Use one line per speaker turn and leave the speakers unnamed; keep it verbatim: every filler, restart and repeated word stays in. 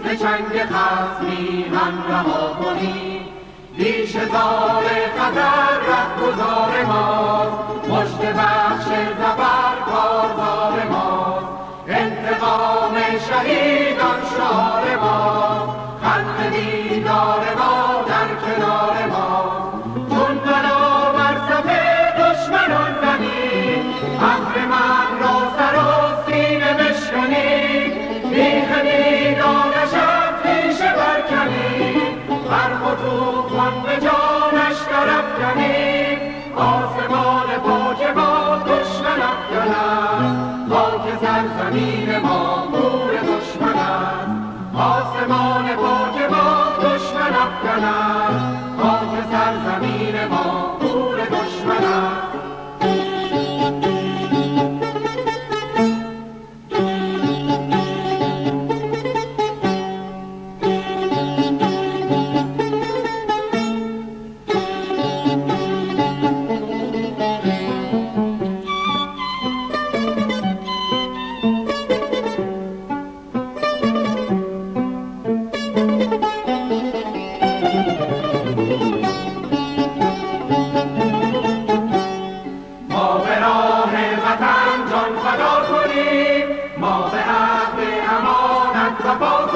چنگ خصمی هم رها کنیم. بیش زار خطر رهگذار ماست، مژده بخش ظفر کارزار ماست. انتقام شهیدان شعار ماست، خلق دیدار ما در کنار ماست. چون بلا بر صف دشمنان زنیم، امر من را سر و سینه بشکنیم. بیخ بیدارش از پیشه برکنیم، برق و طوفان به جانش درافکنیم. آسمان پاک ما دشمن افکن است، خاک سرزمین ما گور دشمن است. آسمان پاک ما دشمن افکن است، خاک سرزمین ما گور دشمن است. ما به حق امانت وفا